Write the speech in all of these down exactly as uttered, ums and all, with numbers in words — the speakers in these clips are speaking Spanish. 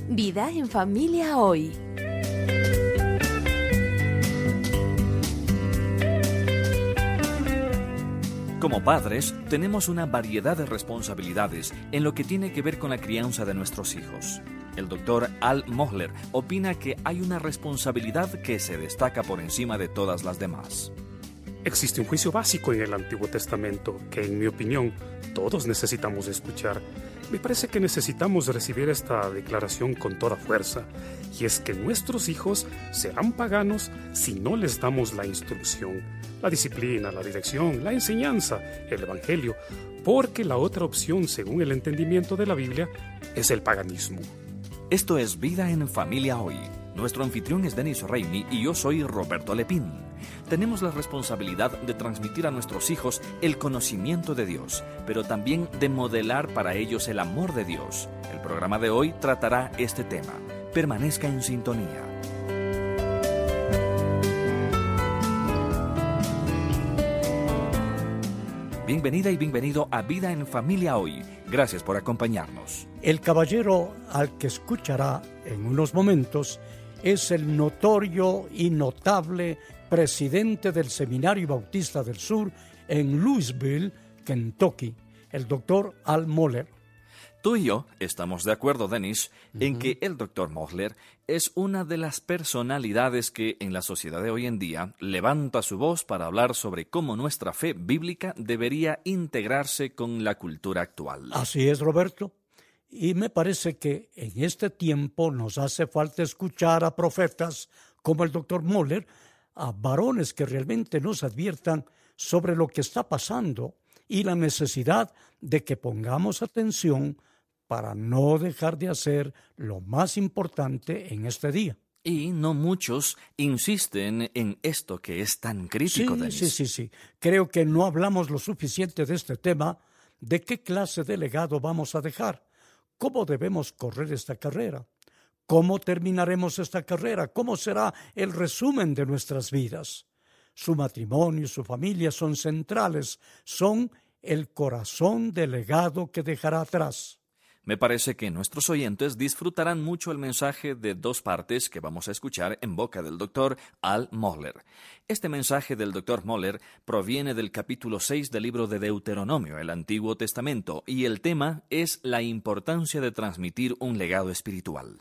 Vida en Familia Hoy. Como padres, tenemos una variedad de responsabilidades en lo que tiene que ver con la crianza de nuestros hijos. El doctor Al Mohler opina que hay una responsabilidad que se destaca por encima de todas las demás. Existe un juicio básico en el Antiguo Testamento que, en mi opinión, todos necesitamos escuchar. Me parece que necesitamos recibir esta declaración con toda fuerza, y es que nuestros hijos serán paganos si no les damos la instrucción, la disciplina, la dirección, la enseñanza, el evangelio, porque la otra opción, según el entendimiento de la Biblia, es el paganismo. Esto es Vida en Familia Hoy. Nuestro anfitrión es Denis Reini y yo soy Roberto Lepín. Tenemos la responsabilidad de transmitir a nuestros hijos el conocimiento de Dios, pero también de modelar para ellos el amor de Dios. El programa de hoy tratará este tema. Permanezca en sintonía. Bienvenida y bienvenido a Vida en Familia Hoy. Gracias por acompañarnos. El caballero al que escuchará en unos momentos es el notorio y notable presidente del Seminario Bautista del Sur en Louisville, Kentucky, el doctor Al Mohler. Tú y yo estamos de acuerdo, Denis, uh-huh. en que el doctor Mohler es una de las personalidades que en la sociedad de hoy en día levanta su voz para hablar sobre cómo nuestra fe bíblica debería integrarse con la cultura actual. Así es, Roberto. Y me parece que en este tiempo nos hace falta escuchar a profetas como el doctor Mohler, a varones que realmente nos adviertan sobre lo que está pasando y la necesidad de que pongamos atención para no dejar de hacer lo más importante en este día. Y no muchos insisten en esto que es tan crítico, sí, Denis. Sí, sí, sí. Creo que no hablamos lo suficiente de este tema, de qué clase de legado vamos a dejar. ¿Cómo debemos correr esta carrera? ¿Cómo terminaremos esta carrera? ¿Cómo será el resumen de nuestras vidas? Su matrimonio y su familia son centrales, son el corazón del legado que dejará atrás. Me parece que nuestros oyentes disfrutarán mucho el mensaje de dos partes que vamos a escuchar en boca del doctor Al Mohler. Este mensaje del doctor Mohler proviene del capítulo seis del libro de Deuteronomio, el Antiguo Testamento, y el tema es la importancia de transmitir un legado espiritual.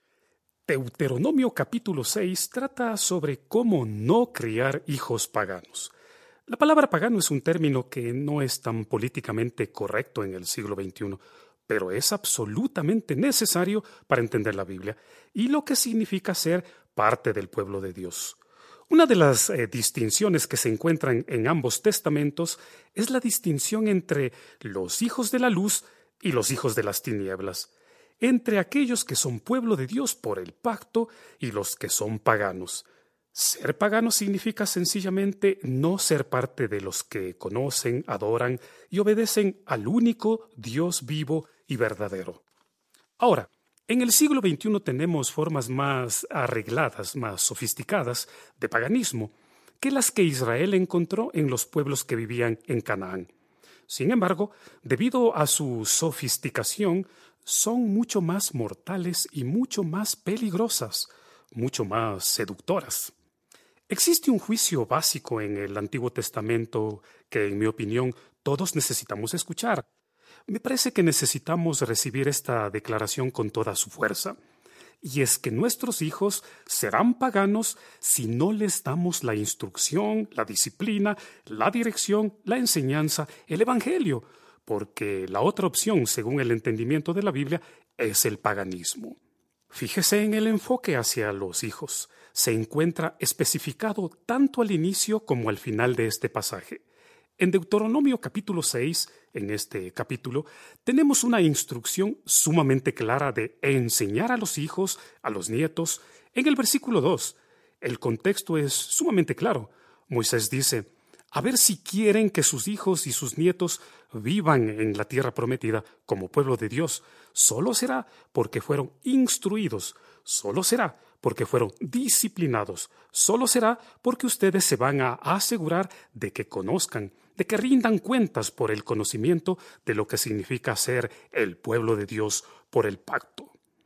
Deuteronomio capítulo seis trata sobre cómo no criar hijos paganos. La palabra pagano es un término que no es tan políticamente correcto en el siglo veintiuno, pero es absolutamente necesario para entender la Biblia y lo que significa ser parte del pueblo de Dios. Una de las eh, distinciones que se encuentran en ambos testamentos es la distinción entre los hijos de la luz y los hijos de las tinieblas, entre aquellos que son pueblo de Dios por el pacto y los que son paganos. Ser pagano significa sencillamente no ser parte de los que conocen, adoran y obedecen al único Dios vivo y verdadero. Ahora, en el siglo veintiuno tenemos formas más arregladas, más sofisticadas de paganismo que las que Israel encontró en los pueblos que vivían en Canaán. Sin embargo, debido a su sofisticación, son mucho más mortales y mucho más peligrosas, mucho más seductoras. Existe un juicio básico en el Antiguo Testamento que, en mi opinión, todos necesitamos escuchar. Me parece que necesitamos recibir esta declaración con toda su fuerza. Y es que nuestros hijos serán paganos si no les damos la instrucción, la disciplina, la dirección, la enseñanza, el evangelio, porque la otra opción, según el entendimiento de la Biblia, es el paganismo. Fíjese en el enfoque hacia los hijos. Se encuentra especificado tanto al inicio como al final de este pasaje. En Deuteronomio capítulo seis, en este capítulo, tenemos una instrucción sumamente clara de enseñar a los hijos, a los nietos. En el versículo dos, el contexto es sumamente claro. Moisés dice, a ver si quieren que sus hijos y sus nietos vivan en la tierra prometida como pueblo de Dios. Solo será porque fueron instruidos, solo será porque fueron disciplinados, solo será porque ustedes se van a asegurar de que conozcan, de que rindan cuentas por el conocimiento de lo que significa ser el pueblo de Dios por el pacto.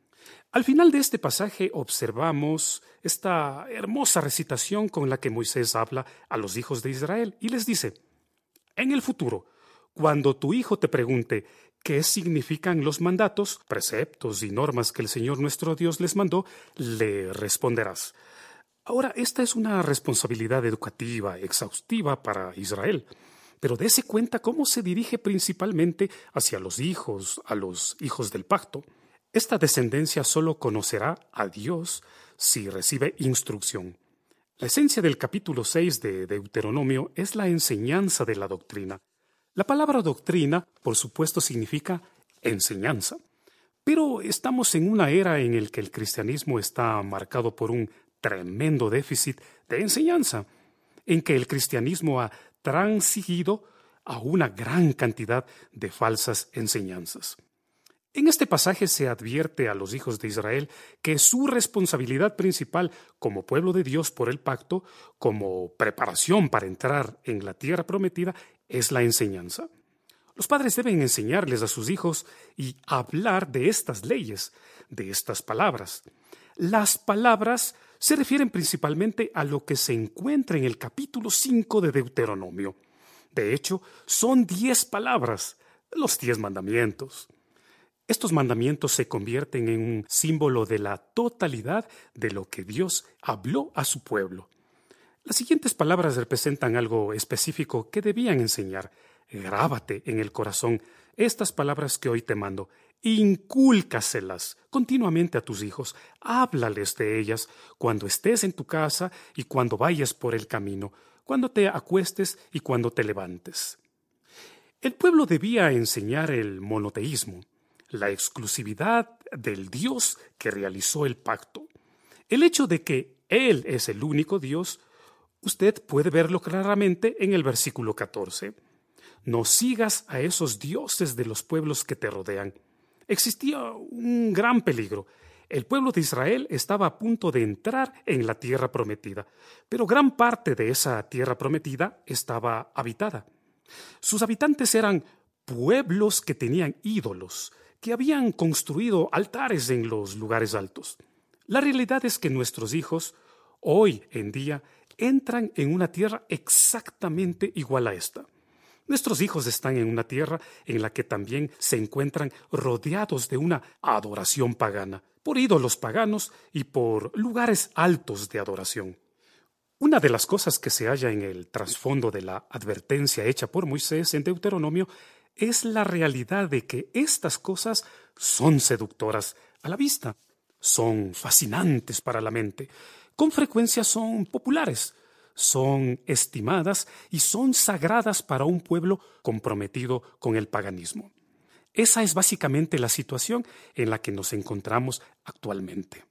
Al final de este pasaje observamos esta hermosa recitación con la que Moisés habla a los hijos de Israel y les dice: en el futuro, cuando tu hijo te pregunte qué significan los mandatos, preceptos y normas que el Señor nuestro Dios les mandó, le responderás. Ahora, esta es una responsabilidad educativa exhaustiva para Israel, pero dése cuenta cómo se dirige principalmente hacia los hijos, a los hijos del pacto. Esta descendencia solo conocerá a Dios si recibe instrucción. La esencia del capítulo seis de Deuteronomio es la enseñanza de la doctrina. La palabra doctrina, por supuesto, significa enseñanza. Pero estamos en una era en la que el cristianismo está marcado por un tremendo déficit de enseñanza, en que el cristianismo ha transigido a una gran cantidad de falsas enseñanzas. En este pasaje se advierte a los hijos de Israel que su responsabilidad principal como pueblo de Dios por el pacto, como preparación para entrar en la tierra prometida, es la enseñanza. Los padres deben enseñarles a sus hijos y hablar de estas leyes, de estas palabras. Las palabras se refieren principalmente a lo que se encuentra en el capítulo cinco de Deuteronomio. De hecho, son diez palabras, los diez mandamientos. Estos mandamientos se convierten en un símbolo de la totalidad de lo que Dios habló a su pueblo. Las siguientes palabras representan algo específico que debían enseñar. Grábate en el corazón estas palabras que hoy te mando. Incúlcaselas continuamente a tus hijos. Háblales de ellas cuando estés en tu casa y cuando vayas por el camino, cuando te acuestes y cuando te levantes. El pueblo debía enseñar el monoteísmo, la exclusividad del Dios que realizó el pacto. El hecho de que Él es el único Dios, usted puede verlo claramente en el versículo catorce. No sigas a esos dioses de los pueblos que te rodean. Existía un gran peligro. El pueblo de Israel estaba a punto de entrar en la tierra prometida, pero gran parte de esa tierra prometida estaba habitada. Sus habitantes eran pueblos que tenían ídolos, que habían construido altares en los lugares altos. La realidad es que nuestros hijos, hoy en día, entran en una tierra exactamente igual a esta. Nuestros hijos están en una tierra en la que también se encuentran rodeados de una adoración pagana, por ídolos paganos y por lugares altos de adoración. Una de las cosas que se halla en el trasfondo de la advertencia hecha por Moisés en Deuteronomio es la realidad de que estas cosas son seductoras a la vista, son fascinantes para la mente, con frecuencia son populares, son estimadas y son sagradas para un pueblo comprometido con el paganismo. Esa es básicamente la situación en la que nos encontramos actualmente.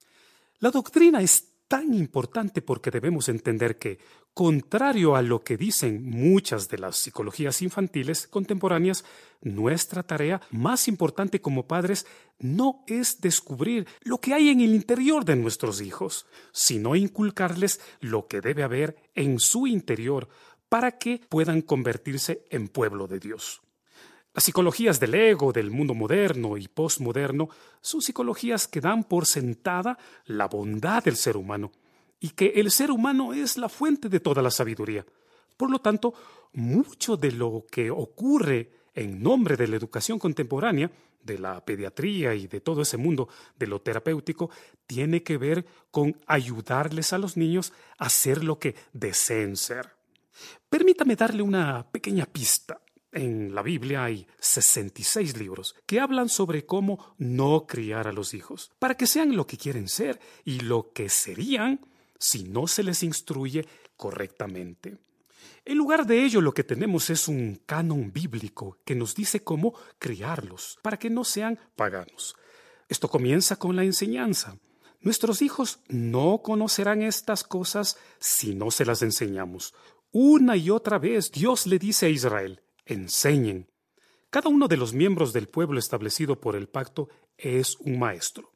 La doctrina es tan importante porque debemos entender que, contrario a lo que dicen muchas de las psicologías infantiles contemporáneas, nuestra tarea más importante como padres no es descubrir lo que hay en el interior de nuestros hijos, sino inculcarles lo que debe haber en su interior para que puedan convertirse en pueblo de Dios. Las psicologías del ego, del mundo moderno y postmoderno son psicologías que dan por sentada la bondad del ser humano y que el ser humano es la fuente de toda la sabiduría. Por lo tanto, mucho de lo que ocurre en nombre de la educación contemporánea, de la pediatría y de todo ese mundo de lo terapéutico, tiene que ver con ayudarles a los niños a ser lo que deseen ser. Permítame darle una pequeña pista. En la Biblia hay sesenta y seis libros que hablan sobre cómo no criar a los hijos, para que sean lo que quieren ser y lo que serían si no se les instruye correctamente. En lugar de ello, lo que tenemos es un canon bíblico que nos dice cómo criarlos, para que no sean paganos. Esto comienza con la enseñanza. Nuestros hijos no conocerán estas cosas si no se las enseñamos. Una y otra vez Dios le dice a Israel: enseñen. Cada uno de los miembros del pueblo establecido por el pacto es un maestro.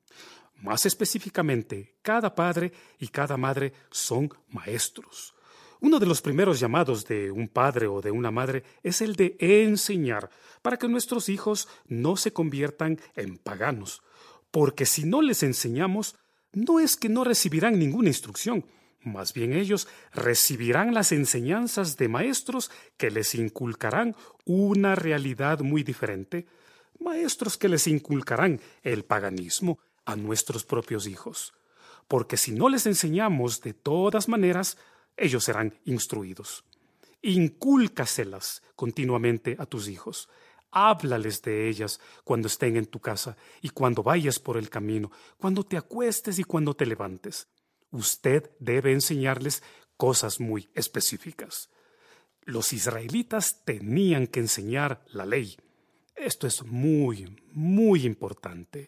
Más específicamente, cada padre y cada madre son maestros. Uno de los primeros llamados de un padre o de una madre es el de enseñar para que nuestros hijos no se conviertan en paganos. porque si no les enseñamos, no es que no recibirán ninguna instrucción, más bien ellos recibirán las enseñanzas de maestros que les inculcarán una realidad muy diferente, maestros que les inculcarán el paganismo a nuestros propios hijos, porque si no les enseñamos de todas maneras, ellos serán instruidos. Incúlcaselas continuamente a tus hijos. Háblales de ellas cuando estén en tu casa y cuando vayas por el camino, cuando te acuestes y cuando te levantes. Usted debe enseñarles cosas muy específicas. Los israelitas tenían que enseñar la ley. Esto es muy, muy importante.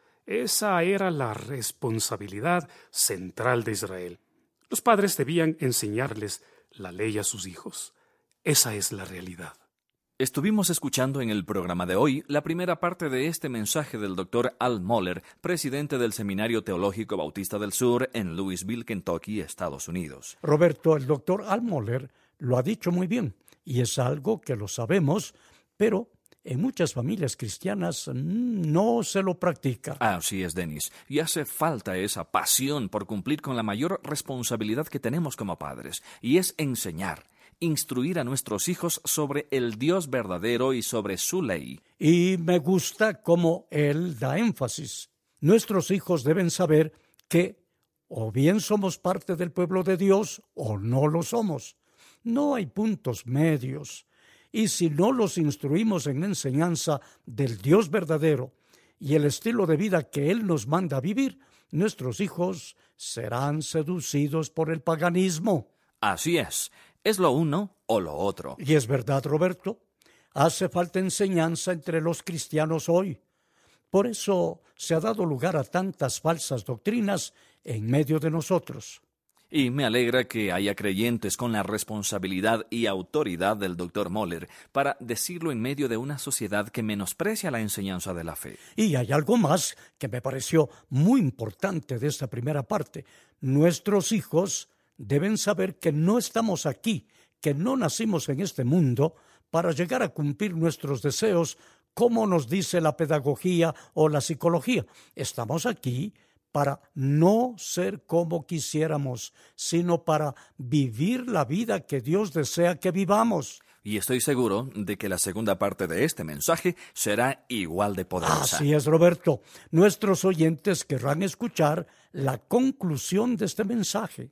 Esa era la responsabilidad central de Israel. Los padres debían enseñarles la ley a sus hijos. Esa es la realidad. Estuvimos escuchando en el programa de hoy la primera parte de este mensaje del doctor Al Mohler, presidente del Seminario Teológico Bautista del Sur en Louisville, Kentucky, Estados Unidos. Roberto, el doctor Al Mohler lo ha dicho muy bien, y es algo que lo sabemos, pero en muchas familias cristianas no se lo practica. Así es, Denis. Y hace falta esa pasión por cumplir con la mayor responsabilidad que tenemos como padres, y es enseñar, instruir a nuestros hijos sobre el Dios verdadero y sobre su ley. Y me gusta cómo él da énfasis. Nuestros hijos deben saber que o bien somos parte del pueblo de Dios o no lo somos. No hay puntos medios. Y si no los instruimos en la enseñanza del Dios verdadero y el estilo de vida que Él nos manda a vivir, nuestros hijos serán seducidos por el paganismo. Así es. ¿Es lo uno o lo otro? Y es verdad, Roberto. Hace falta enseñanza entre los cristianos hoy. Por eso se ha dado lugar a tantas falsas doctrinas en medio de nosotros. Y me alegra que haya creyentes con la responsabilidad y autoridad del doctor Mohler para decirlo en medio de una sociedad que menosprecia la enseñanza de la fe. Y hay algo más que me pareció muy importante de esta primera parte. Nuestros hijos deben saber que no estamos aquí, que no nacimos en este mundo para llegar a cumplir nuestros deseos, como nos dice la pedagogía o la psicología. Estamos aquí para no ser como quisiéramos, sino para vivir la vida que Dios desea que vivamos. Y estoy seguro de que la segunda parte de este mensaje será igual de poderosa. Así es, Roberto. Nuestros oyentes querrán escuchar la conclusión de este mensaje.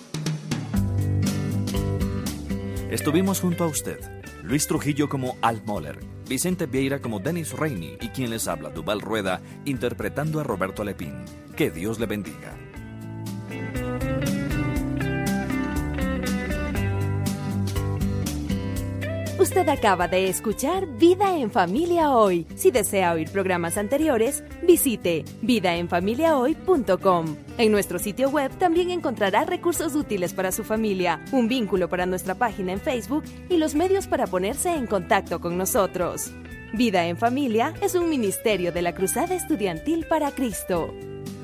Estuvimos junto a usted, Luis Trujillo como Al Mohler, Vicente Vieira como Denis Rainey y quien les habla, Duval Rueda, interpretando a Roberto Lepín. Que Dios le bendiga. Usted acaba de escuchar Vida en Familia Hoy. Si desea oír programas anteriores, visite vida en familia hoy punto com. En nuestro sitio web también encontrará recursos útiles para su familia, un vínculo para nuestra página en Facebook y los medios para ponerse en contacto con nosotros. Vida en Familia es un ministerio de la Cruzada Estudiantil para Cristo.